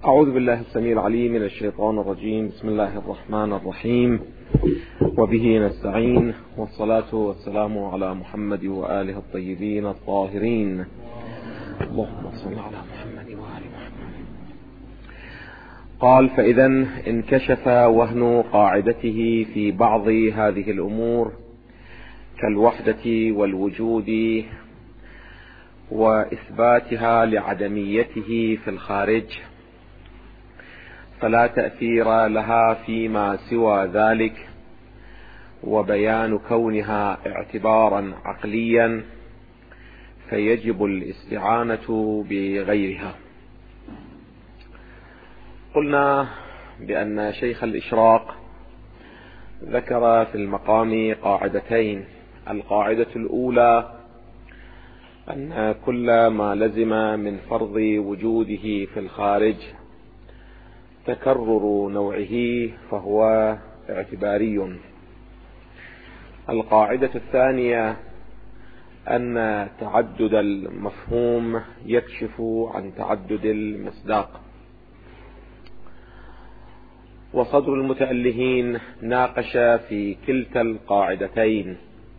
أعوذ بالله السميع العليم من الشيطان الرجيم. بسم الله الرحمن الرحيم، وبه نستعين، والصلاة والسلام على محمد وآله الطيبين الطاهرين. اللهم صل على محمد وآل محمد. قال: فإذا انكشف وهن قاعدته في بعض هذه الأمور كالوحدة والوجود وإثباتها لعدميته في الخارج، فلا تأثير لها فيما سوى ذلك، وبيان كونها اعتبارا عقليا، فيجب الاستعانة بغيرها. قلنا بأن شيخ الإشراق ذكر في المقام قاعدتين. القاعدة الأولى أن كل ما لزم من فرض وجوده في الخارج تكرر نوعه فهو اعتباري. القاعدة الثانية أن تعدد المفهوم يكشف عن تعدد المصداق. وصدر المتألهين ناقش في كلتا القاعدتين،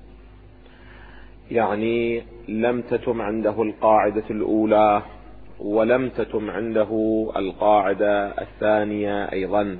يعني لم تتم عنده القاعدة الأولى ولم تتم عنده القاعدة الثانية أيضا،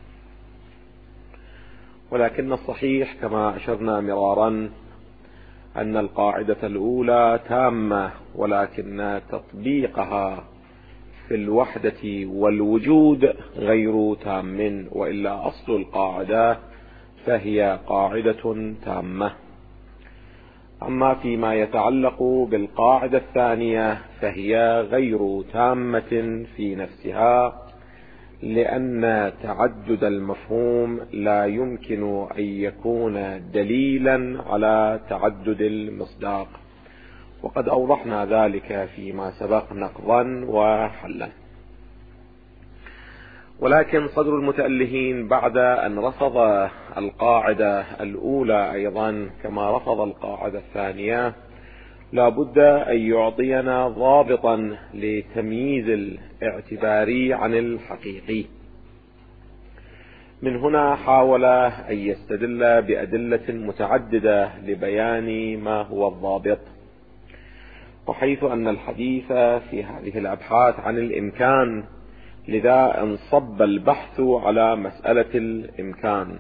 ولكن الصحيح كما أشرنا مرارا أن القاعدة الأولى تامة، ولكن تطبيقها في الوحدة والوجود غير تام، وإلا أصل القاعدة فهي قاعدة تامة. أما فيما يتعلق بالقاعدة الثانية فهي غير تامة في نفسها، لأن تعدد المفهوم لا يمكن أن يكون دليلا على تعدد المصداق، وقد أوضحنا ذلك فيما سبق نقضا وحلا. ولكن صدر المتألهين بعد أن رفض القاعدة الأولى أيضا كما رفض القاعدة الثانية، لا بد أن يعطينا ضابطا لتمييز الاعتباري عن الحقيقي. من هنا حاول أن يستدل بأدلة متعددة لبيان ما هو الضابط، وحيث أن الحديث في هذه الأبحاث عن الإمكان، لذا انصب البحث على مسألة الإمكان.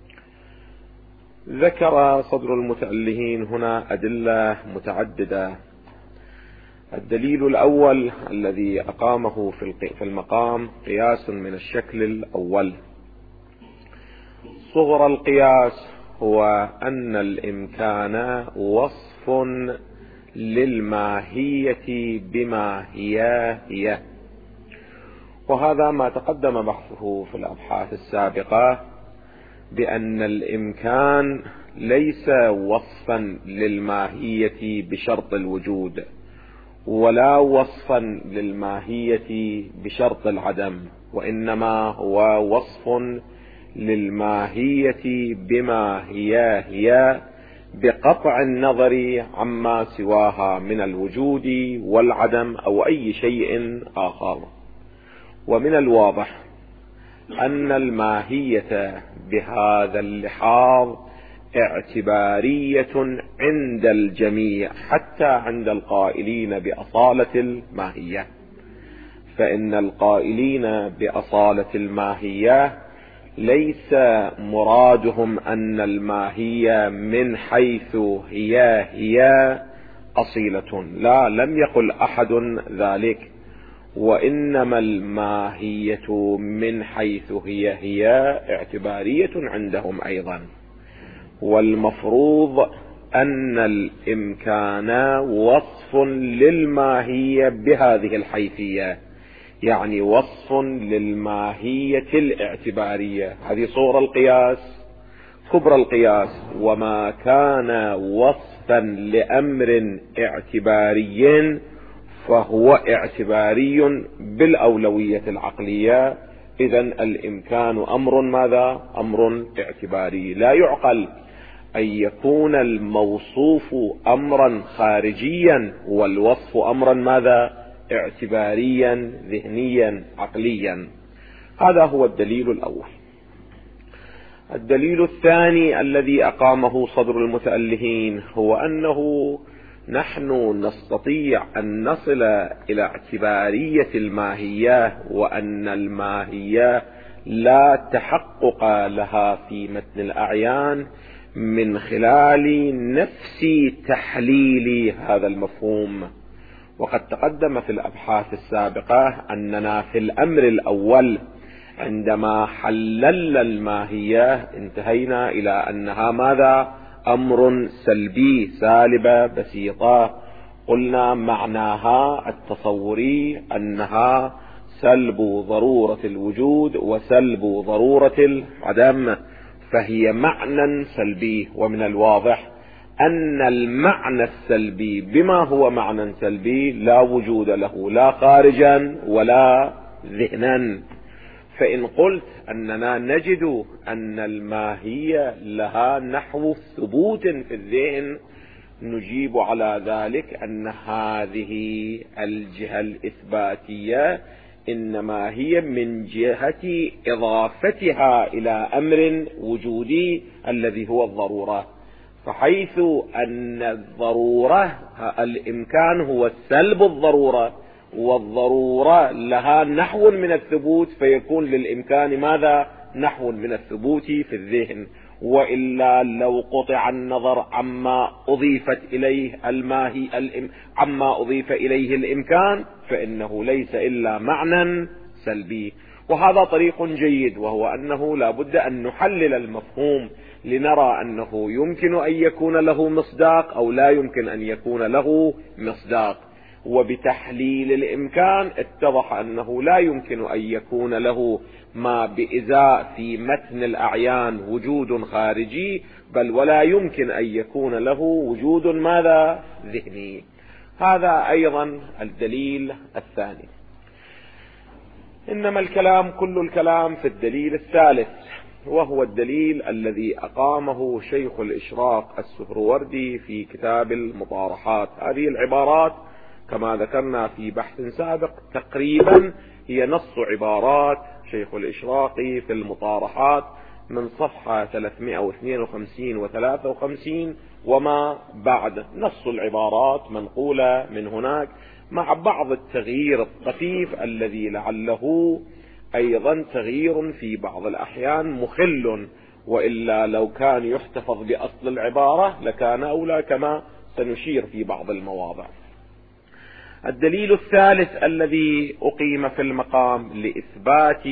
ذكر صدر المتألهين هنا أدلة متعددة. الدليل الأول الذي أقامه في المقام قياس من الشكل الأول. صغر القياس هو أن الإمكان وصف للماهية بما هي، وهذا ما تقدم بحثه في الأبحاث السابقة، بأن الإمكان ليس وصفا للماهية بشرط الوجود، ولا وصفا للماهية بشرط العدم، وإنما هو وصف للماهية بما هي بقطع النظر عما سواها من الوجود والعدم أو أي شيء آخر. ومن الواضح أن الماهية بهذا اللحاظ اعتبارية عند الجميع، حتى عند القائلين بأصالة الماهية، فإن القائلين بأصالة الماهية ليس مرادهم أن الماهية من حيث هي أصيلة، لا، لم يقل أحد ذلك، وإنما الماهية من حيث هي اعتبارية عندهم أيضا. والمفروض أن الإمكان وصف للماهية بهذه الحيثية، يعني وصف للماهية الاعتبارية. هذه صورة القياس، كبرى القياس. وما كان وصفا لأمر اعتباري فهو اعتباري بالأولوية العقلية. إذن الإمكان أمر ماذا؟ أمر اعتباري. لا يعقل أن يكون الموصوف أمرا خارجيا والوصف أمرا ماذا؟ اعتباريا ذهنيا عقليا. هذا هو الدليل الأول. الدليل الثاني الذي أقامه صدر المتألهين هو أنه نحن نستطيع أن نصل إلى اعتبارية الماهية، وأن الماهية لا تحقق لها في متن الأعيان من خلال نفس تحليل هذا المفهوم. وقد تقدم في الأبحاث السابقة أننا في الأمر الأول عندما حللنا الماهية انتهينا إلى أنها ماذا؟ أمر سلبي، سالبة بسيطة. قلنا معناها التصوري أنها سلب ضرورة الوجود وسلب ضرورة العدم، فهي معنى سلبي. ومن الواضح أن المعنى السلبي بما هو معنى سلبي لا وجود له لا خارجا ولا ذهنا. فإن قلت أننا نجد أن الماهية لها نحو ثبوت في الذهن، نجيب على ذلك أن هذه الجهة الإثباتية إنما هي من جهة إضافتها إلى أمر وجودي الذي هو الضرورة. فحيث أن الضرورة الإمكان هو سلب الضرورة، والضرورة لها نحو من الثبوت، فيكون للإمكان ماذا؟ نحو من الثبوت في الذهن. وإلا لو قطع النظر عما أضيفت إليه عما أضيف إليه الإمكان فإنه ليس إلا معنى سلبي. وهذا طريق جيد، وهو أنه لا بد أن نحلل المفهوم لنرى أنه يمكن أن يكون له مصداق أو لا يمكن أن يكون له مصداق. وبتحليل الإمكان اتضح أنه لا يمكن أن يكون له ما بإزاء في متن الأعيان وجود خارجي، بل ولا يمكن أن يكون له وجود ماذا؟ ذهني. هذا أيضا الدليل الثاني. إنما الكلام كل الكلام في الدليل الثالث، وهو الدليل الذي أقامه شيخ الإشراق السهروردي في كتاب المطارحات. هذه العبارات كما ذكرنا في بحث سابق تقريبا هي نص عبارات شيخ الإشراقي في المطارحات من صفحة 352 و53 وما بعد. نص العبارات منقولة من هناك مع بعض التغيير الطفيف الذي لعله أيضا تغيير في بعض الأحيان مخل، وإلا لو كان يحتفظ بأصل العبارة لكان أولى كما سنشير في بعض المواضع. الدليل الثالث الذي أقيم في المقام لإثبات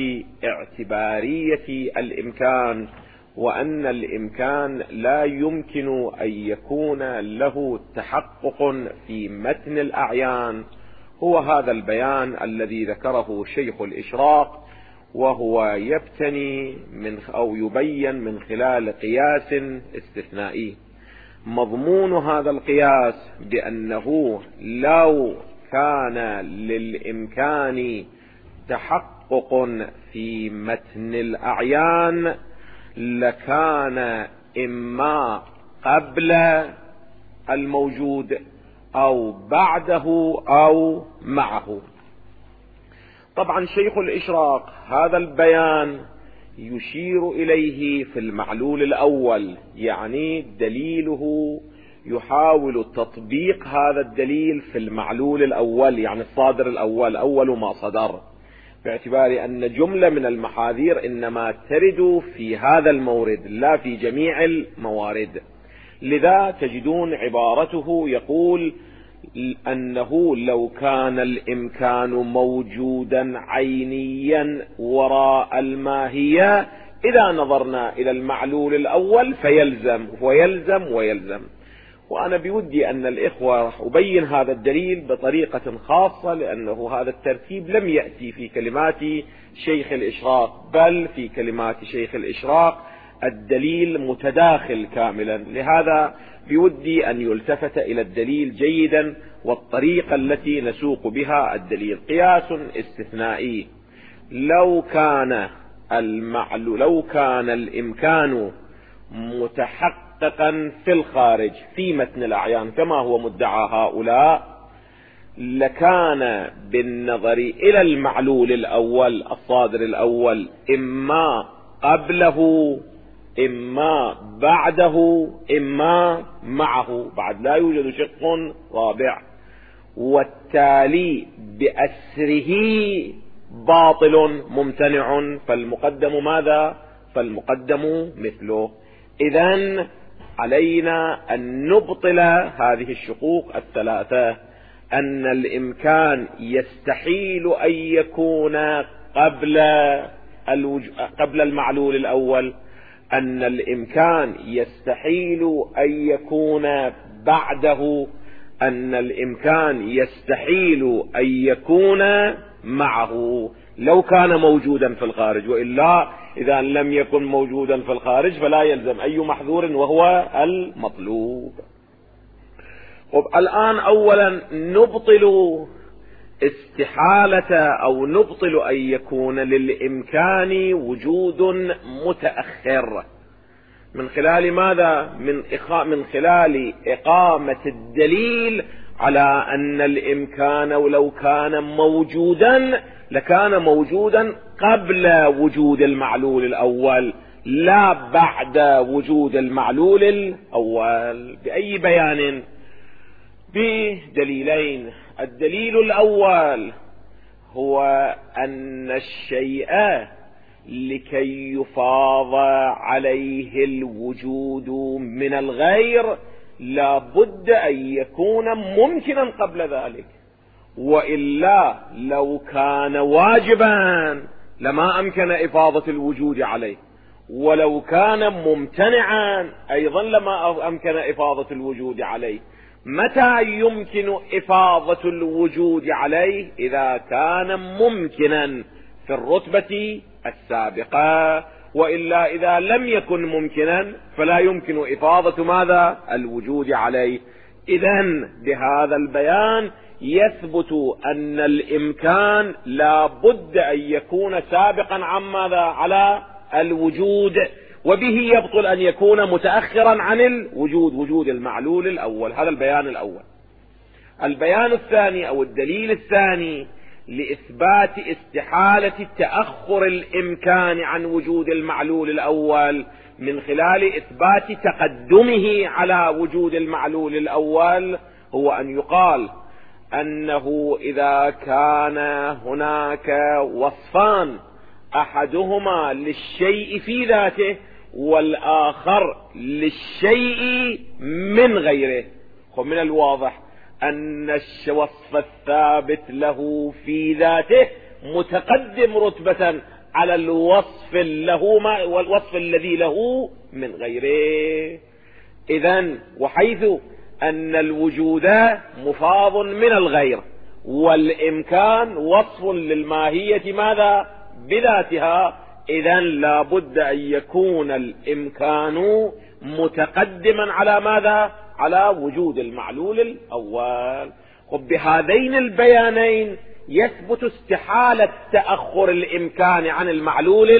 اعتبارية الإمكان، وأن الإمكان لا يمكن أن يكون له تحقق في متن الأعيان، هو هذا البيان الذي ذكره شيخ الإشراق، وهو يبتني أو يبين من خلال قياس استثنائي. مضمون هذا القياس بأنه لو كان للإمكان تحقق في متن الأعيان لكان إما قبل الموجود أو بعده أو معه. طبعا شيخ الإشراق هذا البيان يشير إليه في المعلول الأول، يعني دليله يحاول تطبيق هذا الدليل في المعلول الأول، يعني الصادر الأول، أول ما صدر، باعتبار أن جملة من المحاذير إنما ترد في هذا المورد لا في جميع الموارد. لذا تجدون عبارته يقول أنه لو كان الإمكان موجودا عينيا وراء الماهية إذا نظرنا إلى المعلول الأول فيلزم ويلزم ويلزم. وأنا بودي أن الإخوة راح أبين هذا الدليل بطريقة خاصة، لأنه هذا الترتيب لم يأتي في كلمات شيخ الإشراق، بل في كلمات شيخ الإشراق الدليل متداخل كاملا. لهذا بودي أن يلتفت إلى الدليل جيدا والطريقة التي نسوق بها الدليل. قياس استثنائي: لو كان الإمكان متحققا في الخارج في متن الأعيان كما هو مدعى هؤلاء، لكان بالنظر إلى المعلول الأول الصادر الأول إما قبله إما بعده إما معه، بعد لا يوجد شق رابع، والتالي بأسره باطل ممتنع، فالمقدم ماذا؟ فالمقدم مثله. إذن علينا أن نبطل هذه الشقوق الثلاثة، أن الإمكان يستحيل أن يكون قبل المعلول الأول، أن الإمكان يستحيل أن يكون بعده، أن الإمكان يستحيل أن يكون معه لو كان موجودا في الخارج، وإلا إذا لم يكن موجودا في الخارج فلا يلزم أي محذور وهو المطلوب. الآن أولا نبطل استحالة أو نبطل أن يكون للإمكان وجود متأخر من خلال ماذا؟ من خلال إقامة الدليل على أن الإمكان لو كان موجودا لكان موجودا قبل وجود المعلول الأول لا بعد وجود المعلول الأول. بأي بيان؟ بدليلين. الدليل الأول هو أن الشيء لكي يفاض عليه الوجود من الغير لا بد أن يكون ممكنا قبل ذلك، وإلا لو كان واجبا لما أمكن إفاضة الوجود عليه، ولو كان ممتنعا أيضا لما أمكن إفاضة الوجود عليه. متى يمكن إفاضة الوجود عليه؟ إذا كان ممكنا في الرتبة السابقة، وإلا إذا لم يكن ممكنا فلا يمكن إفاضة ماذا؟ الوجود عليه. إذن بهذا البيان يثبت أن الإمكان لا بد أن يكون سابقا عن ماذا؟ على الوجود، وبه يبطل أن يكون متأخرا عن الوجود، وجود المعلول الأول. هذا البيان الأول. البيان الثاني أو الدليل الثاني لإثبات استحالة تأخر الإمكان عن وجود المعلول الأول من خلال إثبات تقدمه على وجود المعلول الأول هو أن يقال أنه إذا كان هناك وصفان أحدهما للشيء في ذاته والآخر للشيء من غيره، ومن الواضح أن الوصف الثابت له في ذاته متقدم رتبة على الوصف والوصف الذي له من غيره. إذن وحيث أن الوجود مفاض من الغير والإمكان وصف للماهية ماذا؟ بذاتها، إذن لا بد أن يكون الإمكان متقدما على ماذا؟ على وجود المعلول الأول. وبهذين البيانين يثبت استحالة تأخر الإمكان عن المعلول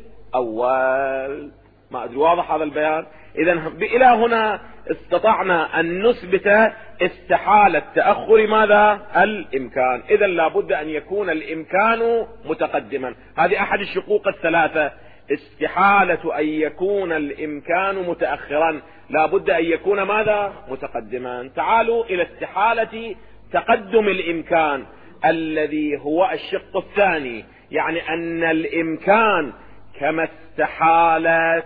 الأول. ما أدري واضح هذا البيان؟ إذن إلى هنا استطعنا أن نثبت استحالة تأخر ماذا؟ الإمكان. إذن لا بد أن يكون الإمكان متقدما. هذه أحد الشقوق الثلاثة، استحالة أن يكون الإمكان متأخرا، لا بد أن يكون ماذا؟ متقدما. تعالوا إلى استحالة تقدم الإمكان الذي هو الشق الثاني، يعني أن الإمكان كما استحال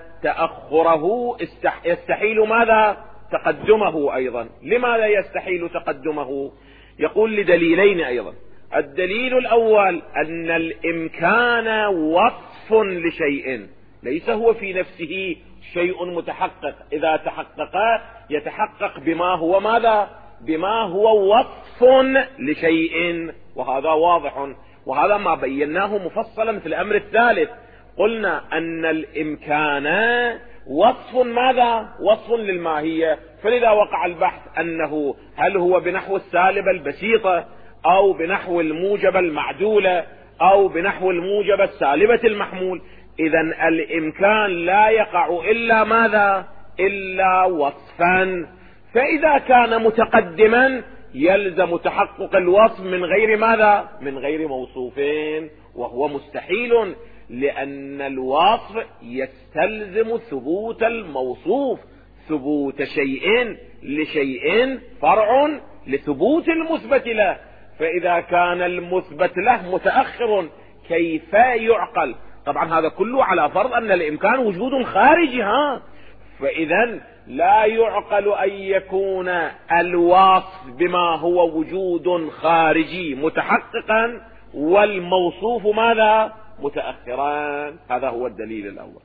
تأخره يستحيل ماذا؟ تقدمه أيضا. لماذا يستحيل تقدمه؟ يقول لدليلين أيضا. الدليل الأول أن الإمكان وصف لشيء ليس هو في نفسه شيء متحقق، إذا تحقق يتحقق بما هو ماذا؟ بما هو وصف لشيء، وهذا واضح، وهذا ما بيناه مفصلا في الأمر الثالث. قلنا أن الإمكان وصف ماذا؟ وصف للماهية، فلذا وقع البحث أنه هل هو بنحو السالبة البسيطة أو بنحو الموجبة المعدولة أو بنحو الموجبة السالبة المحمول. إذن الإمكان لا يقع إلا ماذا؟ إلا وصفا. فإذا كان متقدما يلزم تحقق الوصف من غير ماذا؟ من غير موصوفين، وهو مستحيل، لأن الوصف يستلزم ثبوت الموصوف. ثبوت شيء لشيء فرع لثبوت المثبت له، فإذا كان المثبت له متأخر كيف يعقل؟ طبعا هذا كله على فرض أن الإمكان وجود خارجي، فإذا لا يعقل أن يكون الوصف بما هو وجود خارجي متحققا والموصوف ماذا؟ متأخرا. هذا هو الدليل الأول.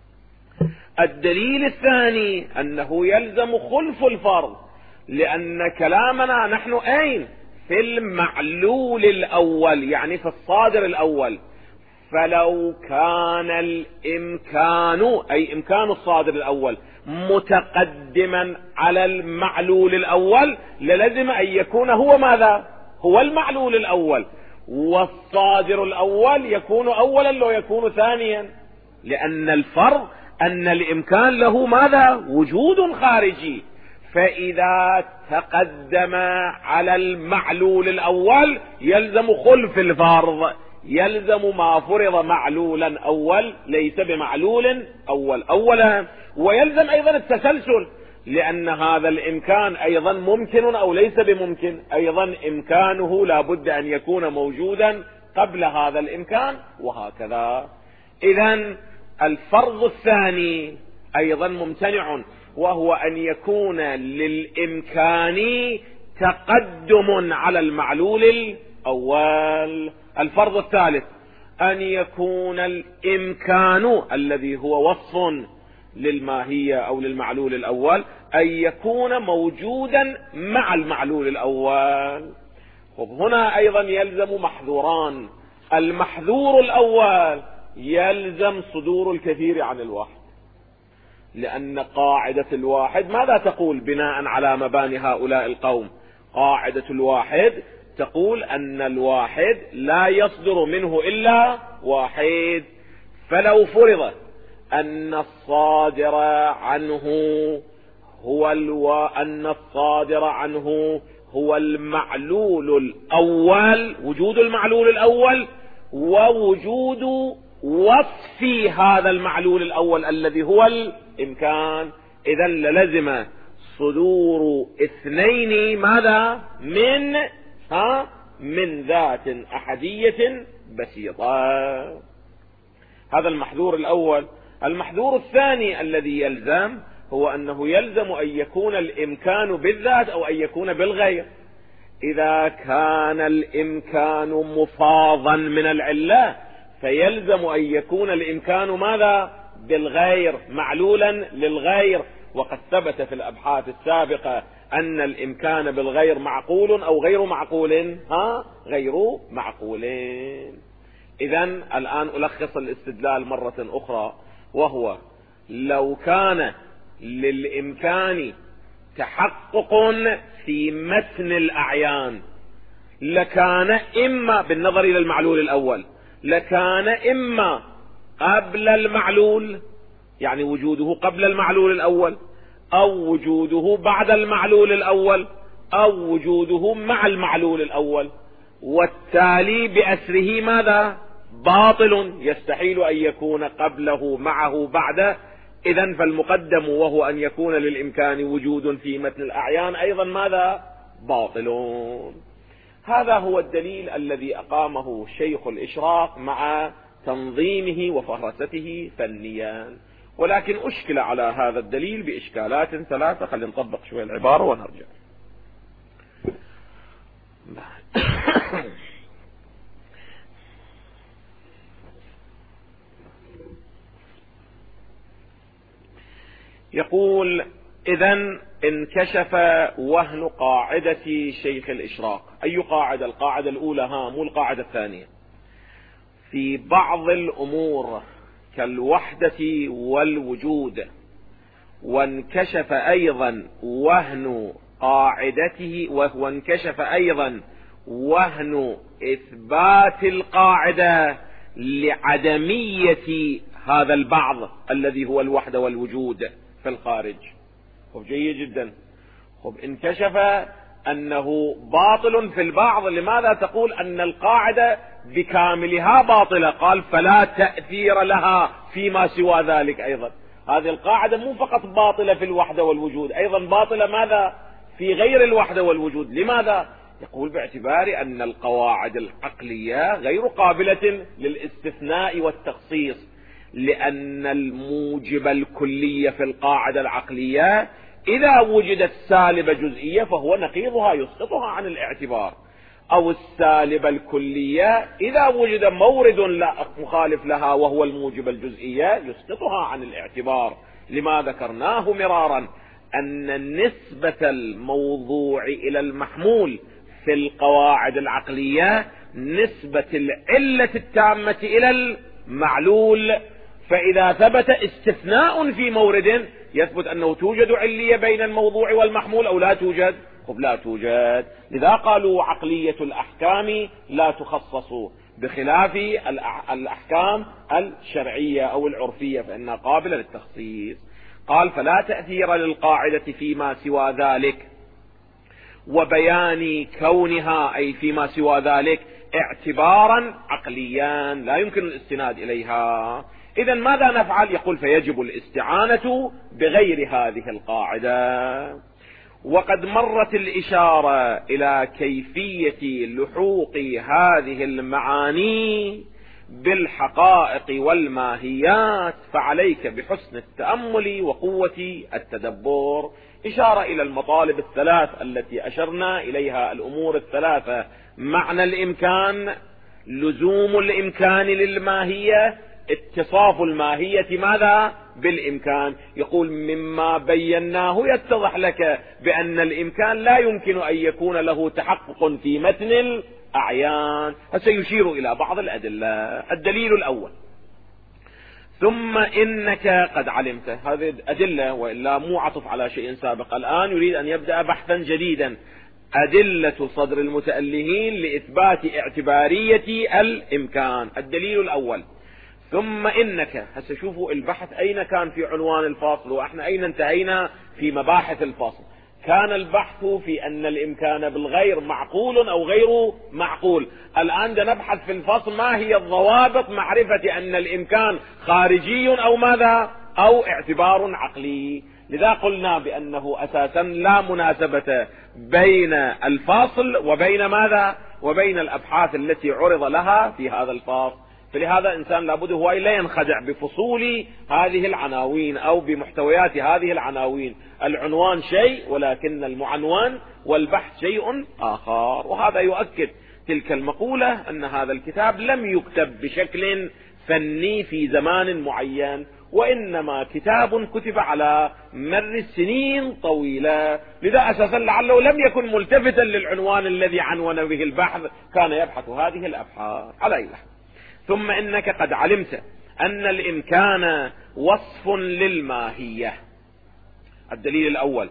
الدليل الثاني أنه يلزم خلف الفرض، لأن كلامنا نحن أين؟ في المعلول الأول، يعني في الصادر الأول. فلو كان الإمكان، أي إمكان الصادر الأول، متقدما على المعلول الأول، للزم أن يكون هو ماذا؟ هو المعلول الأول، والصادر الأول يكون أولا لو يكون ثانيا، لأن الفرق أن الإمكان له ماذا؟ وجود خارجي. فإذا تقدم على المعلول الأول يلزم خلف الفرض، يلزم ما فرض معلولا أول ليس بمعلول أول أولا، ويلزم أيضا التسلسل، لأن هذا الإمكان أيضا ممكن أو ليس بممكن، أيضا إمكانه لا بد أن يكون موجودا قبل هذا الإمكان، وهكذا. إذن الفرض الثاني أيضا ممتنع، وهو أن يكون للإمكان تقدم على المعلول الأول. الفرض الثالث أن يكون الإمكان الذي هو وصف للماهية أو للمعلول الأول أن يكون موجودا مع المعلول الأول. هنا أيضا يلزم محذوران. المحذور الأول يلزم صدور الكثير عن الواحد، لأن قاعدة الواحد ماذا تقول بناء على مباني هؤلاء القوم؟ قاعدة الواحد تقول أن الواحد لا يصدر منه إلا واحد. فلو فرض أن الصادر عنه هو المعلول الأول، وجود المعلول الأول ووجود وصف هذا المعلول الأول الذي هو الإمكان، إذا للزم صدور اثنين ماذا؟ من ذات أحدية بسيطة. هذا المحذور الأول. المحذور الثاني الذي يلزم هو أنه يلزم أن يكون الإمكان بالذات أو أن يكون بالغير. إذا كان الإمكان مفاضا من العلة فيلزم أن يكون الإمكان ماذا؟ بالغير، معلولا للغير. وقد ثبت في الأبحاث السابقة أن الإمكان بالغير معقول أو غير معقول؟ غير معقولين. إذن الآن ألخص الاستدلال مرة أخرى، وهو لو كان للإمكان تحقق في متن الأعيان لكان إما بالنظر إلى المعلول الأول، لكان إما قبل المعلول، يعني وجوده قبل المعلول الأول، أو وجوده بعد المعلول الأول، أو وجوده مع المعلول الأول، والتالي بأسره ماذا؟ باطل، يستحيل أن يكون قبله معه بعده. إذن فالمقدم وهو أن يكون للإمكان وجود في متن الأعيان أيضا ماذا؟ باطل. هذا هو الدليل الذي أقامه شيخ الإشراق مع تنظيمه وفهرسته فنيا، ولكن أشكل على هذا الدليل بإشكالات ثلاثة. خلينا نطبق شوية العبارة ونرجع. يقول: إذن انكشف وهن قاعدة شيخ الإشراق. أي قاعدة؟ القاعدة الأولى، مو القاعدة الثانية. في بعض الأمور كالوحدة والوجود، وانكشف أيضا وهن قاعدته، وهو انكشف أيضا وهن إثبات القاعدة لعدمية هذا البعض الذي هو الوحدة والوجود في الخارج. جيد جدا. انكشف أنه باطل في البعض، لماذا تقول أن القاعدة بكاملها باطلة؟ قال فلا تأثير لها فيما سوى ذلك. أيضا هذه القاعدة مو فقط باطلة في الوحدة والوجود، أيضا باطلة ماذا في غير الوحدة والوجود. لماذا؟ يقول باعتبار أن القواعد العقلية غير قابلة للاستثناء والتخصيص، لأن الموجب الكلي في القاعدة العقلية إذا وجدت سالبة جزئية فهو نقيضها يسقطها عن الاعتبار، أو السالبة الكلية إذا وجد مورد مخالف لها وهو الموجب الجزئية يسقطها عن الاعتبار. لما ذكرناه مرارا أن نسبة الموضوع إلى المحمول في القواعد العقلية نسبة العلة التامة إلى المعلول، فإذا ثبت استثناء في مورد يثبت أنه توجد علية بين الموضوع والمحمول أو لا توجد؟ لا توجد. لذا قالوا عقلية الأحكام لا تخصص، بخلاف الأحكام الشرعية أو العرفية فإنها قابلة للتخصيص. قال فلا تأثير للقاعدة فيما سوى ذلك، وبيان كونها أي فيما سوى ذلك اعتبارا عقليا لا يمكن الاستناد إليها. إذن ماذا نفعل؟ يقول فيجب الاستعانة بغير هذه القاعدة. وقد مرت الإشارة إلى كيفية لحوق هذه المعاني بالحقائق والماهيات، فعليك بحسن التأمل وقوة التدبر. إشارة إلى المطالب الثلاث التي أشرنا إليها، الأمور الثلاثة: معنى الإمكان، لزوم الإمكان للماهية، اتصاف الماهية ماذا بالإمكان. يقول مما بيناه يتضح لك بأن الإمكان لا يمكن أن يكون له تحقق في متن الأعيان. فسيشير إلى بعض الأدلة. الدليل الأول: ثم إنك قد علمت. هذه أدلة وإلا مو عطف على شيء سابق، الآن يريد أن يبدأ بحثا جديدا. أدلة صدر المتألهين لإثبات اعتبارية الإمكان. الدليل الأول: ثم إنك. هسه شوفوا البحث أين كان في عنوان الفصل، وإحنا أين انتهينا في مباحث الفصل. كان البحث في أن الإمكان بالغير معقول أو غير معقول. الآن نبحث في الفصل ما هي الضوابط معرفة أن الإمكان خارجي أو ماذا أو اعتبار عقلي. لذا قلنا بأنه أساسا لا مناسبة بين الفصل وبين ماذا وبين الأبحاث التي عرض لها في هذا الفصل. فلهذا إنسان لابد هو لا ينخدع بفصول هذه العناوين أو بمحتويات هذه العناوين. العنوان شيء ولكن المعنون والبحث شيء آخر. وهذا يؤكد تلك المقولة أن هذا الكتاب لم يكتب بشكل فني في زمان معين، وإنما كتاب كتب على مر سنين طويلة. لذا أساسا لعله لم يكن ملتفتا للعنوان الذي عنون به البحث، كان يبحث هذه الأبحاث. على أي حال، ثم إنك قد علمت أن الإمكان وصف للماهية. الدليل الأول: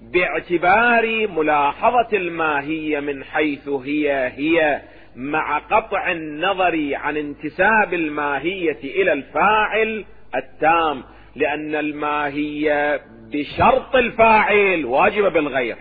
باعتبار ملاحظة الماهية من حيث هي مع قطع النظر عن انتساب الماهية إلى الفاعل التام، لأن الماهية بشرط الفاعل واجبة بالغير،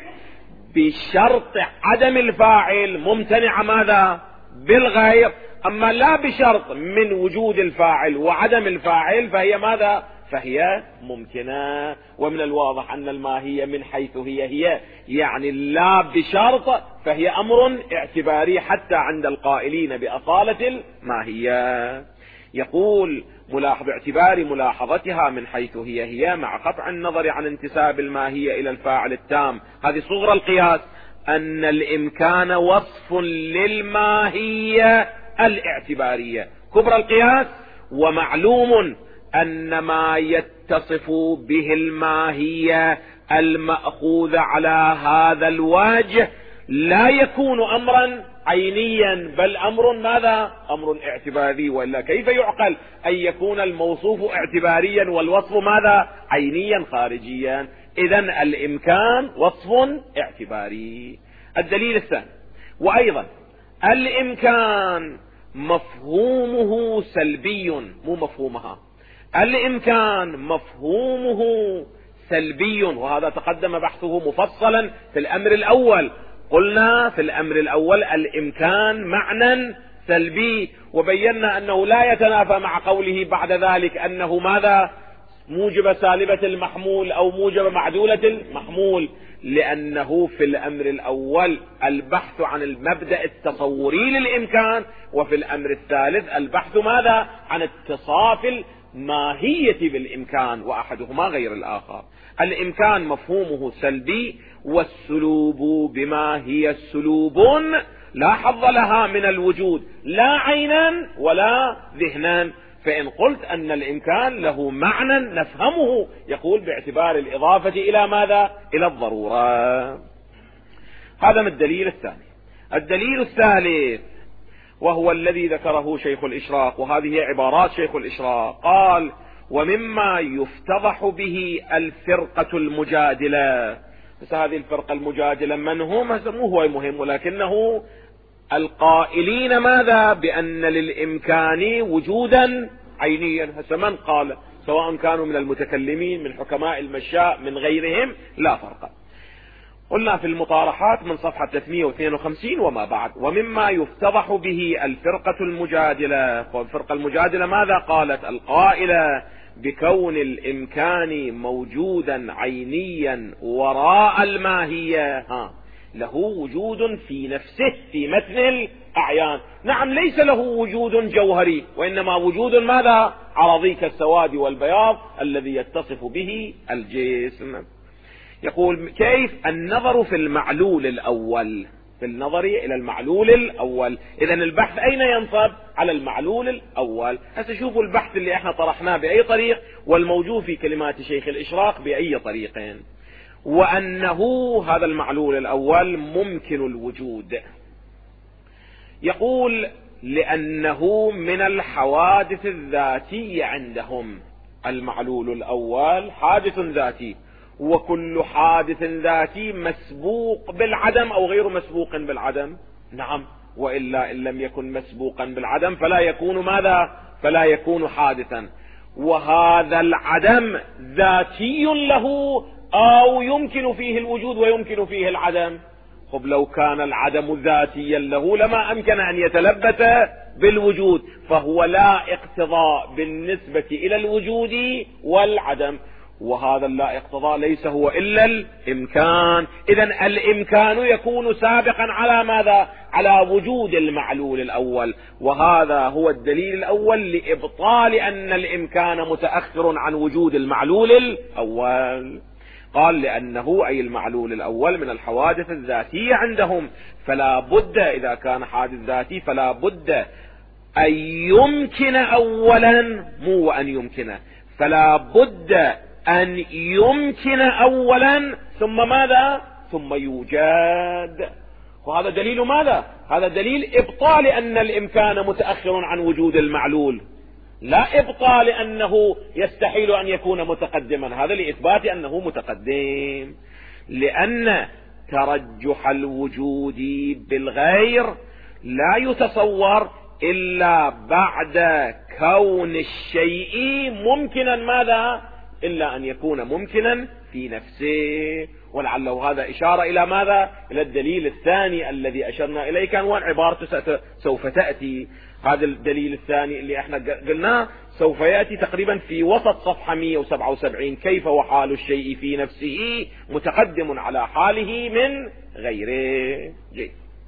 بشرط عدم الفاعل ممتنع ماذا بالغير. أما لا بشرط من وجود الفاعل وعدم الفاعل فهي ماذا فهي ممكنة. ومن الواضح أن الماهية من حيث هي يعني لا بشرط، فهي أمر اعتباري حتى عند القائلين بأصالة الماهية. يقول باعتبار ملاحظتها من حيث هي مع قطع النظر عن انتساب الماهية إلى الفاعل التام. هذه صغرى القياس، أن الإمكان وصف للماهية الاعتبارية. كبرى القياس: ومعلوم أن ما يتصف به الماهية المأخوذ على هذا الوجه لا يكون أمرا عينيا بل أمر ماذا أمر اعتباري. وإلا كيف يعقل أن يكون الموصوف اعتباريا والوصف ماذا عينيا خارجيا؟ إذن الإمكان وصف اعتباري. الدليل الثاني: وأيضا الإمكان مفهومه سلبي، مو مفهومها، الإمكان مفهومه سلبي، وهذا تقدم بحثه مفصلا في الأمر الأول. قلنا في الأمر الأول الإمكان معنى سلبي، وبينا أنه لا يتنافى مع قوله بعد ذلك أنه ماذا؟ موجب سالبة المحمول أو موجب معدولة المحمول، لأنه في الأمر الأول البحث عن المبدأ التصوري للإمكان، وفي الأمر الثالث البحث ماذا؟ عن اتصاف الماهية بالإمكان، وأحدهما غير الآخر. الإمكان مفهومه سلبي، والسلوب بما هي سلوب لا حظ لها من الوجود لا عينا ولا ذهنا. فإن قلت أن الإمكان له معنى نفهمه، يقول باعتبار الإضافة إلى ماذا؟ إلى الضرورة. هذا من الدليل الثاني. الدليل الثالث وهو الذي ذكره شيخ الإشراق، وهذه عبارات شيخ الإشراق، قال: ومما يفتضح به الفرقة المجادلة. بس هذه الفرقة المجادلة من هم؟ مو هو مهم، ولكنه القائلين ماذا؟ بأن للإمكان وجودا عينيا. هسه من قال؟ سواء كانوا من المتكلمين، من حكماء المشاء، من غيرهم، لا فرق. قلنا في المطارحات من صفحة 352 وما بعد: ومما يفتضح به الفرقة المجادلة. والفرقة المجادلة ماذا قالت؟ القائلة بكون الإمكان موجودا عينيا وراء الماهية، له وجود في نفسه في متن الأعيان. نعم، ليس له وجود جوهري، وإنما وجود ماذا؟ عرضي كالسواد والبياض الذي يتصف به الجسم. يقول: كيف؟ النظر في المعلول الأول، في النظر إلى المعلول الأول. إذن البحث أين ينصب؟ على المعلول الأول. هسه شوفوا البحث اللي احنا طرحناه بأي طريق، والموجود في كلمات شيخ الإشراق بأي طريقين. وأنه هذا المعلول الأول ممكن الوجود. يقول: لأنه من الحوادث الذاتية عندهم. المعلول الأول حادث ذاتي، وكل حادث ذاتي مسبوق بالعدم أو غير مسبوق بالعدم. نعم، وإلا إن لم يكن مسبوقا بالعدم فلا يكون ماذا؟ فلا يكون حادثا. وهذا العدم ذاتي له أو يمكن فيه الوجود ويمكن فيه العدم. خب لو كان العدم ذاتيا له لما أمكن أن يتلبس بالوجود، فهو لا اقتضاء بالنسبة إلى الوجود والعدم، وهذا اللا اقتضاء ليس هو إلا الإمكان. إذن الإمكان يكون سابقا على ماذا؟ على وجود المعلول الأول. وهذا هو الدليل الأول لإبطال أن الإمكان متأخر عن وجود المعلول الأول. قال: لأنه أي المعلول الأول من الحوادث الذاتية عندهم، فلا بد إذا كان حادث ذاتي فلا بد أن يمكن أولا، مو أن يمكن، فلا بد أن يمكن أولا ثم ماذا؟ ثم يوجد. وهذا دليل ماذا؟ هذا دليل إبطال أن الإمكان متأخر عن وجود المعلول، لا إبطال أنه يستحيل أن يكون متقدما، هذا لإثبات أنه متقدم. لأن ترجح الوجود بالغير لا يتصور إلا بعد كون الشيء ممكنا ماذا؟ إلا أن يكون ممكنا في نفسه. ولعله هذا إشارة إلى ماذا؟ إلى الدليل الثاني الذي أشرنا إليه، كان وعبارته سوف تأتي. هذا الدليل الثاني اللي احنا قلناه سوف يأتي تقريبا في وسط صفحة 177. كيف وحال الشيء في نفسه متقدم على حاله من غيره. جيد.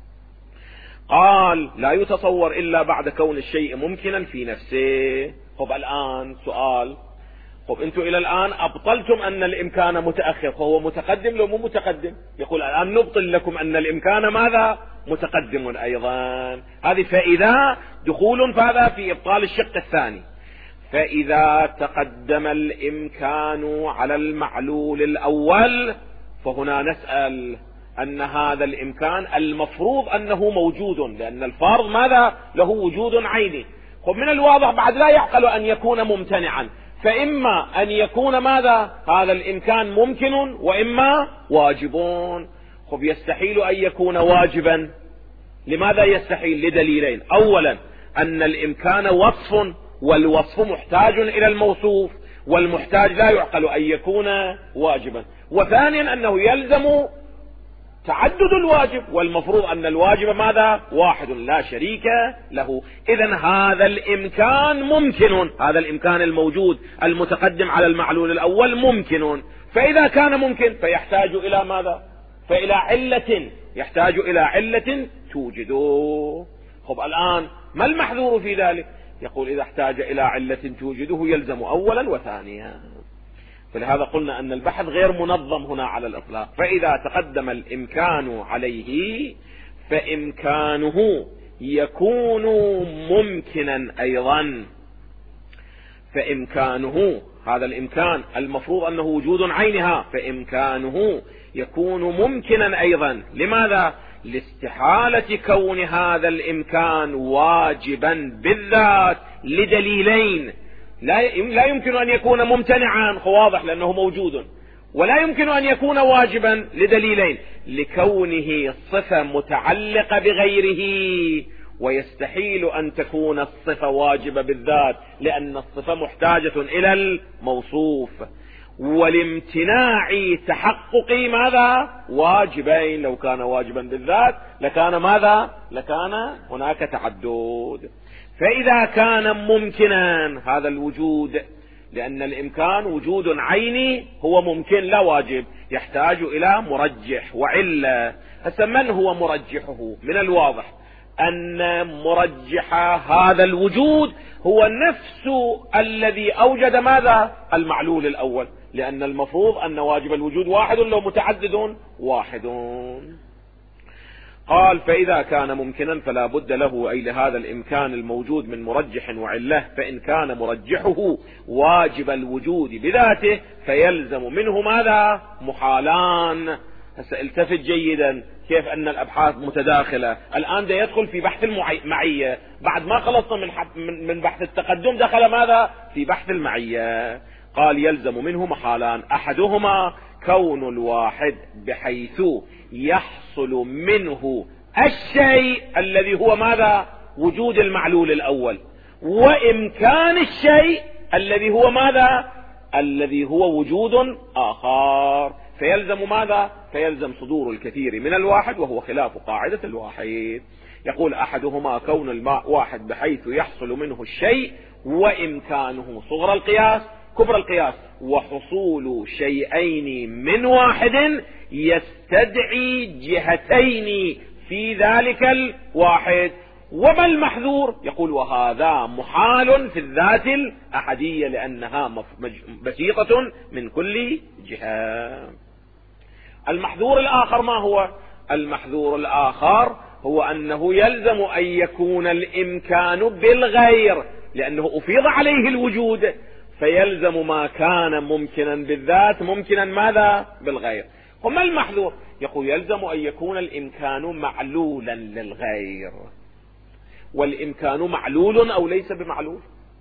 قال: لا يتصور إلا بعد كون الشيء ممكنا في نفسه. طب الآن سؤال، طب انتم إلى الآن أبطلتم أن الإمكان متأخر، فهو متقدم لو مو متقدم؟ يقول الآن نبطل لكم أن الإمكان ماذا؟ متقدم أيضا. هذه فإذا دخول فهذا في إبطال الشق الثاني. فإذا تقدم الإمكان على المعلول الأول فهنا نسأل أن هذا الإمكان المفروض أنه موجود، لأن الفرض ماذا؟ له وجود عيني. خب من الواضح بعد لا يعقل أن يكون ممتنعا، فإما أن يكون ماذا؟ هذا الإمكان ممكن، وإما واجبون. خب يستحيل أن يكون واجبا. لماذا يستحيل؟ لدليلين: أولا أن الإمكان وصف، والوصف محتاج إلى الموصوف، والمحتاج لا يعقل أن يكون واجبا. وثانيا أنه يلزم تعدد الواجب، والمفروض أن الواجب ماذا؟ واحد لا شريك له. إذن هذا الإمكان ممكن، هذا الإمكان الموجود المتقدم على المعلول الأول ممكن. فإذا كان ممكن فيحتاج إلى ماذا؟ فإلى علة، يحتاج إلى علة توجده. خب الآن ما المحذور في ذلك؟ يقول إذا احتاج إلى علة توجده يلزم أولا وثانيا. فلهذا قلنا أن البحث غير منظم هنا على الإطلاق. فإذا تقدم الإمكان عليه فإمكانه يكون ممكنا أيضا. فإمكانه، هذا الإمكان المفروض أنه وجود عينها، فإمكانه يكون ممكنا أيضا. لماذا؟ لاستحالة كون هذا الإمكان واجبا بالذات لدليلين. لا يمكن أن يكون ممتنعا، واضح لأنه موجود، ولا يمكن أن يكون واجبا لدليلين: لكونه صفة متعلقة بغيره، ويستحيل أن تكون الصفة واجبة بالذات لأن الصفة محتاجة إلى الموصوف. والامتناع تحقق ماذا؟ واجبين. لو كان واجبا بالذات لكان ماذا؟ لكان هناك تعدد. فإذا كان ممكنا هذا الوجود، لأن الإمكان وجود عيني هو ممكن لا واجب، يحتاج إلى مرجح وعلة. هسه من هو مرجحه؟ من الواضح أن مرجح هذا الوجود هو نفس الذي أوجد ماذا؟ المعلول الأول، لأن المفروض أن واجب الوجود واحد لو متعدد واحد. قال فإذا كان ممكنا فلا بد له، أي لهذا الإمكان الموجود، من مرجح وعلة. فإن كان مرجحه واجب الوجود بذاته فيلزم منه ماذا؟ محالان. هسه التفت جيدا كيف أن الأبحاث متداخلة. الآن ده يدخل في بحث المعية، بعد ما خلصنا من بحث التقدم دخل ماذا؟ في بحث المعية. قال يلزم منه محالان: أحدهما كون الواحد بحيث يحصل منه الشيء الذي هو ماذا؟ وجود المعلول الأول، وإمكان الشيء الذي هو ماذا؟ الذي هو وجود آخر. فيلزم ماذا؟ فيلزم صدور الكثير من الواحد، وهو خلاف قاعدة الواحد. يقول أحدهما كون الواحد بحيث يحصل منه الشيء وإمكانه صغر القياس كبر القياس، وحصول شيئين من واحد يستدعي جهتين في ذلك الواحد. وما المحذور؟ يقول وهذا محال في الذات الأحدية لأنها بسيطة من كل جهة. المحذور الآخر ما هو؟ المحذور الآخر هو أنه يلزم أن يكون الإمكان بالغير، لأنه أفيض عليه الوجود، فيلزم ما كان ممكنا بالذات ممكنا ماذا؟ بالغير. وما المحذور؟ يقول يلزم أن يكون الإمكان معلولا للغير. والإمكان معلول أو ليس بمعلول؟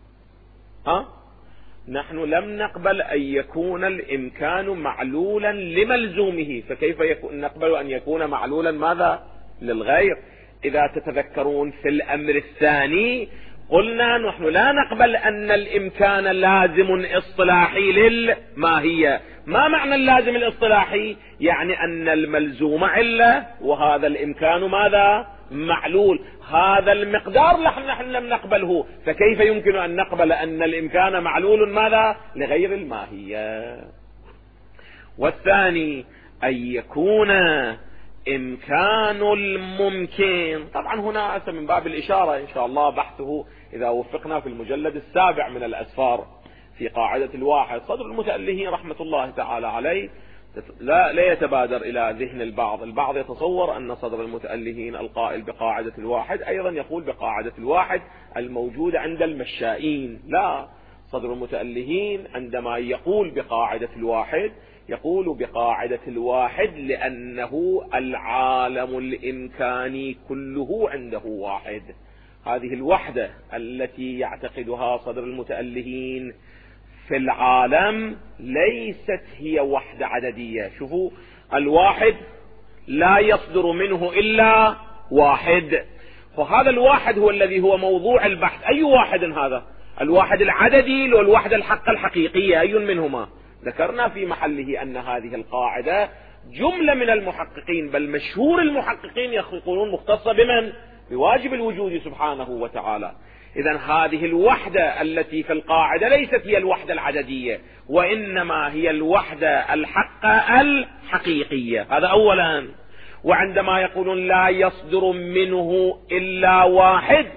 نحن لم نقبل أن يكون الإمكان معلولا لملزومه، فكيف نقبل أن يكون معلولا ماذا؟ للغير. إذا تتذكرون في الأمر الثاني قلنا نحن لا نقبل أن الإمكان لازم اصطلاحي للماهية. ما معنى اللازم الاصطلاحي؟ يعني أن الملزوم علة وهذا الإمكان ماذا؟ معلول. هذا المقدار نحن لم نقبله، فكيف يمكن أن نقبل أن الإمكان معلول ماذا؟ لغير الماهية. والثاني أن يكون إمكان الممكن، طبعا هنا من باب الإشارة إن شاء الله بحثه إذا وفقنا في المجلد 7 من الأسفار في قاعدة الواحد. صدر المتألهين رحمة الله تعالى عليه لا يتبادر إلى ذهن البعض يتصور أن صدر المتألهين القائل بقاعدة الواحد أيضا يقول بقاعدة الواحد الموجودة عند المشائين. لا، صدر المتألهين عندما يقول بقاعدة الواحد يقول بقاعدة الواحد لأنه العالم الإمكاني كله عنده واحد. هذه الوحدة التي يعتقدها صدر المتألهين في العالم ليست هي وحدة عددية. شوفوا، الواحد لا يصدر منه إلا واحد، وهذا الواحد هو الذي هو موضوع البحث. أي واحد هذا؟ الواحد العددي والوحدة الحقيقية، أي منهما؟ ذكرنا في محله أن هذه القاعدة جملة من المحققين بل مشهور المحققين يقولون مختصة بمن؟ بواجب الوجود سبحانه وتعالى. إذن هذه الوحدة التي في القاعدة ليست هي الوحدة العددية، وإنما هي الوحدة الحقة الحقيقية. هذا أولا. وعندما يقولون لا يصدر منه إلا واحد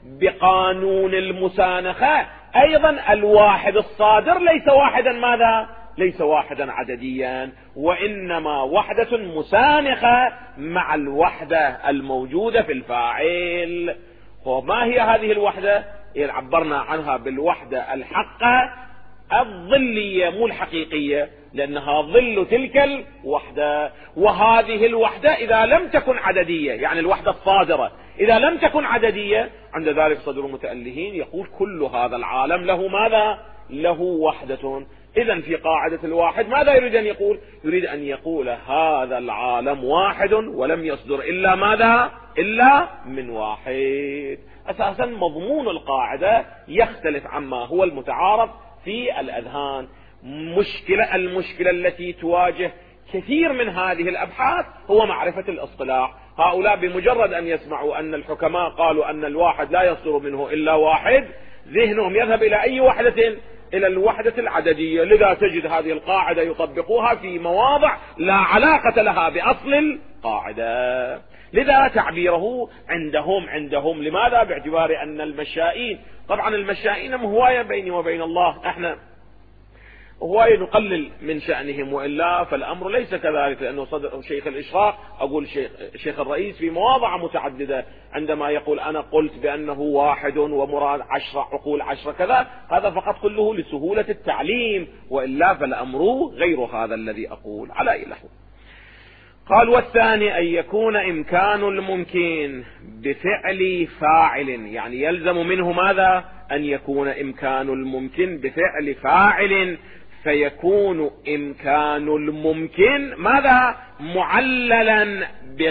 بقانون المسانخة، أيضا الواحد الصادر ليس واحدا ماذا؟ ليس واحدا عدديا، وإنما وحدة مسانخة مع الوحدة الموجودة في الفاعل. وما هي هذه الوحدة؟ عبرنا عنها بالوحدة الحقة الظلية مو الحقيقية، لأنها ظل تلك الوحدة. وهذه الوحدة إذا لم تكن عددية، يعني الوحدة الصادرة إذا لم تكن عددية، عند ذلك صدر المتألهين يقول كل هذا العالم له ماذا؟ له وحدة. إذن في قاعدة الواحد ماذا يريد أن يقول؟ يريد أن يقول هذا العالم واحد ولم يصدر إلا ماذا؟ إلا من واحد. أساسا مضمون القاعدة يختلف عما هو المتعارف في الأذهان. المشكلة التي تواجه كثير من هذه الأبحاث هو معرفة الاصطلاح. هؤلاء بمجرد أن يسمعوا أن الحكماء قالوا أن الواحد لا يصدر منه إلا واحد، ذهنهم يذهب إلى أي وحدة؟ إلى الوحدة العددية. لذا تجد هذه القاعدة يطبقوها في مواضع لا علاقة لها بأصل القاعدة. لذا تعبيره عندهم لماذا؟ باعتبار أن المشائين، طبعا المشائين هم هواية بيني وبين الله، احنا هواية نقلل من شأنهم، وإلا فالأمر ليس كذلك. لأنه صدر شيخ الإشراق، أقول شيخ الرئيس في مواضع متعددة عندما يقول أنا قلت بأنه واحد ومراد 10 عقول 10 كذا، هذا فقط كله لسهولة التعليم، وإلا فالأمر غير هذا الذي أقول على إله. قال والثاني أن يكون إمكان الممكن بفعل فاعل، يعني يلزم منه ماذا؟ أن يكون إمكان الممكن بفعل فاعل، فيكون إمكان الممكن ماذا؟ معللا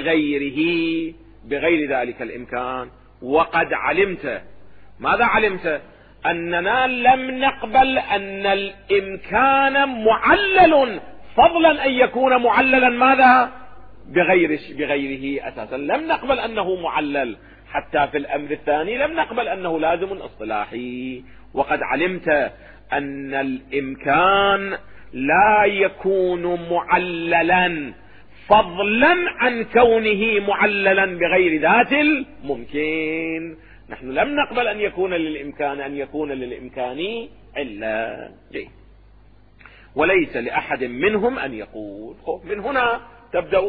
بغير ذلك الإمكان. وقد علمت ماذا؟ علمت أننا لم نقبل أن الإمكان معلل، فضلا أن يكون معللا ماذا؟ بغيره. أساسا لم نقبل أنه معلل، حتى في الأمر الثاني لم نقبل أنه لازم اصطلاحي. وقد علمت أن الإمكان لا يكون معللا، فضلا عن كونه معللا بغير ذات الممكن. نحن لم نقبل أن يكون للإمكان إلا جيد، وليس لأحد منهم أن يقول. من هنا تبدأ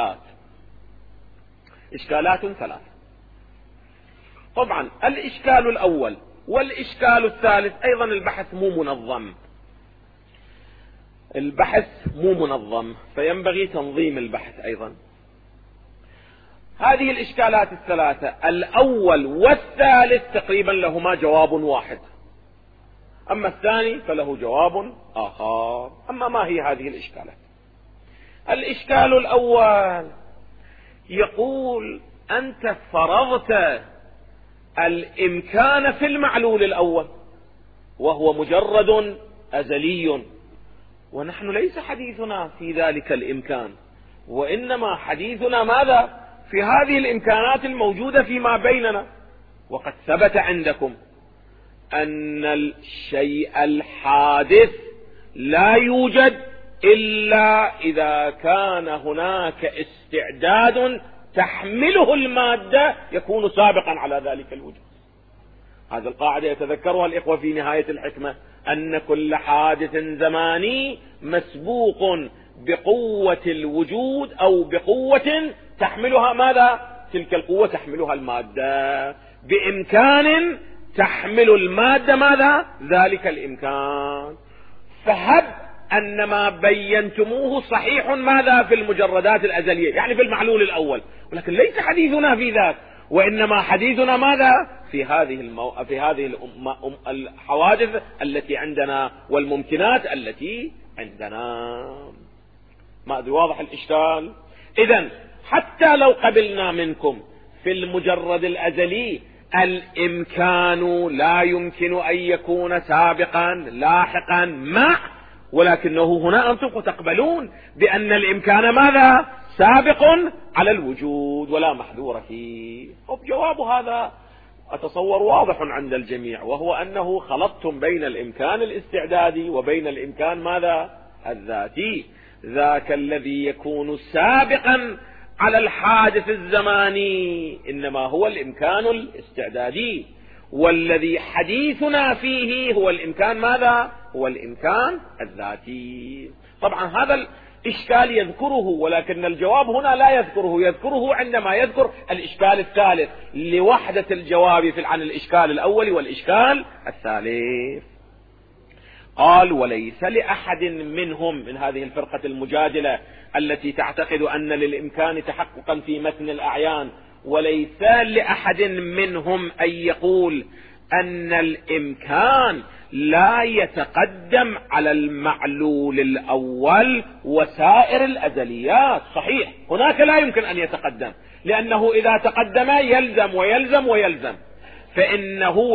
إشكالات 3. طبعا الإشكال الأول والإشكال الثالث أيضا البحث مو منظم، فينبغي تنظيم البحث أيضا. هذه الإشكالات ال3 الأول والثالث تقريبا لهما جواب واحد، أما الثاني فله جواب آخر. أما ما هي هذه الإشكالات؟ الإشكال الأول يقول أنت فرضت الإمكان في المعلول الأول وهو مجرد أزلي، ونحن ليس حديثنا في ذلك الإمكان، وإنما حديثنا ماذا؟ في هذه الإمكانات الموجودة فيما بيننا. وقد ثبت عندكم أن الشيء الحادث لا يوجد إلا إذا كان هناك استعداد تحمله المادة يكون سابقا على ذلك الوجود. هذه القاعدة يتذكرها الإخوة في نهاية الحكمة، أن كل حادث زماني مسبوق بقوة الوجود أو بقوة تحملها ماذا؟ تلك القوة تحملها المادة، بإمكان تحمل المادة ماذا؟ ذلك الإمكان. فهب أن ما بينتموه صحيح ماذا؟ في المجردات الأزلية، يعني في المعلول الأول، ولكن ليس حديثنا في ذاك، وإنما حديثنا ماذا؟ في هذه الحوادث التي عندنا والممكنات التي عندنا. ما أدري واضح الإشكال؟ إذن حتى لو قبلنا منكم في المجرد الأزلي الإمكان لا يمكن أن يكون سابقا لاحقا مع ولكنه هنا أنتم تقبلون بأن الإمكان ماذا؟ سابق على الوجود ولا محذور فيه. جواب هذا أتصور واضح عند الجميع، وهو أنه خلطتم بين الإمكان الاستعدادي وبين الإمكان ماذا؟ الذاتي. ذاك الذي يكون سابقا على الحادث الزماني إنما هو الإمكان الاستعدادي، والذي حديثنا فيه هو الإمكان ماذا؟ هو الإمكان الذاتي. طبعا هذا الإشكال يذكره، ولكن الجواب هنا لا يذكره، يذكره عندما يذكر الإشكال الثالث لوحدة الجواب عن الإشكال الأول والإشكال الثالث. قال: وليس لأحد منهم، من هذه الفرقة المجادلة التي تعتقد أن للإمكان تحققا في متن الأعيان، وليس لأحد منهم أن يقول أن الإمكان لا يتقدم على المعلول الأول وسائر الأزليات. صحيح، هناك لا يمكن أن يتقدم، لأنه إذا تقدم يلزم ويلزم ويلزم، فإنه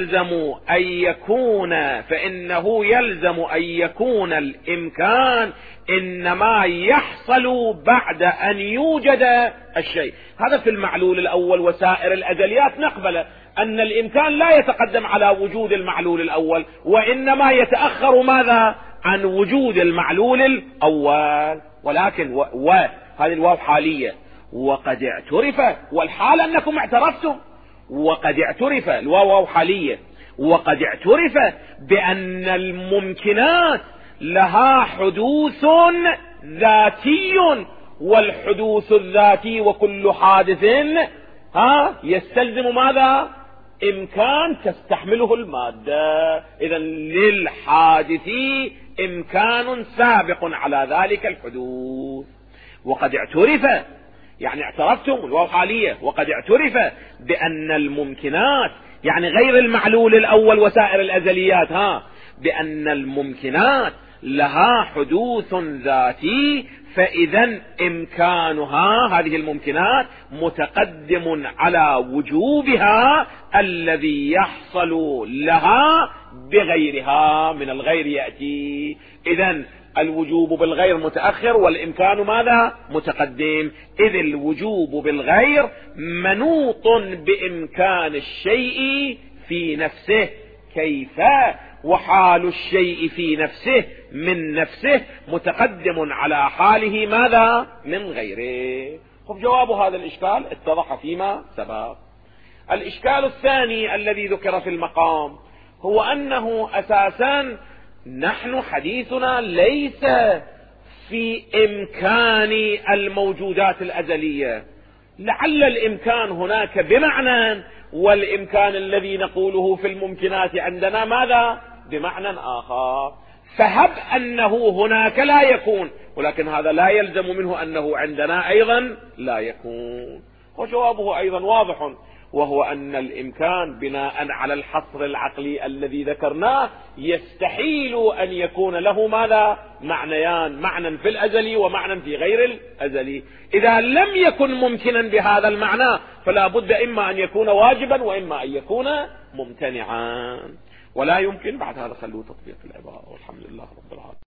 يلزم أن يكون الإمكان إنما يحصل بعد أن يوجد الشيء. هذا في المعلول الأول وسائر الأزليات نقبل أن الإمكان لا يتقدم على وجود المعلول الأول، وإنما يتأخر ماذا؟ عن وجود المعلول الأول. ولكن هذه الواو حالية، وقد اعترف، والحال أنكم اعترفتم، وقد اعترف، الواو حالية، وقد اعترف بأن الممكنات لها حدوث ذاتي، والحدوث الذاتي وكل حادث يستلزم ماذا؟ إمكان تستحمله المادة. إذن للحادث إمكان سابق على ذلك الحدوث. وقد اعترف، يعني اعترفتم، الواو حالية، وقد اعترف بأن الممكنات، يعني غير المعلول الأول وسائر الأزليات، بأن الممكنات لها حدوث ذاتي، فإذا إمكانها، هذه الممكنات، متقدم على وجوبها الذي يحصل لها بغيرها. من الغير يأتي، إذن الوجوب بالغير متأخر والإمكان ماذا؟ متقدم. إذ الوجوب بالغير منوط بإمكان الشيء في نفسه، كيف؟ وحال الشيء في نفسه من نفسه متقدم على حاله ماذا؟ من غيره. جواب هذا الإشكال اتضح فيما سبق. الإشكال الثاني الذي ذكر في المقام هو أنه أساسا نحن حديثنا ليس في إمكان الموجودات الأزلية، لعل الإمكان هناك بمعنى، والإمكان الذي نقوله في الممكنات عندنا ماذا؟ بمعنى آخر. فهب أنه هناك لا يكون، ولكن هذا لا يلزم منه أنه عندنا أيضا لا يكون. وجوابه أيضا واضح، وهو أن الإمكان بناء على الحصر العقلي الذي ذكرناه يستحيل أن يكون له ماذا؟ معنيان، معنى في الأزلي ومعنى في غير الأزلي. إذا لم يكن ممكنا بهذا المعنى فلا بد إما أن يكون واجبا وإما أن يكون ممتنعا، ولا يمكن بعد هذا خلوه تطبيق العبارة. والحمد لله رب العالمين.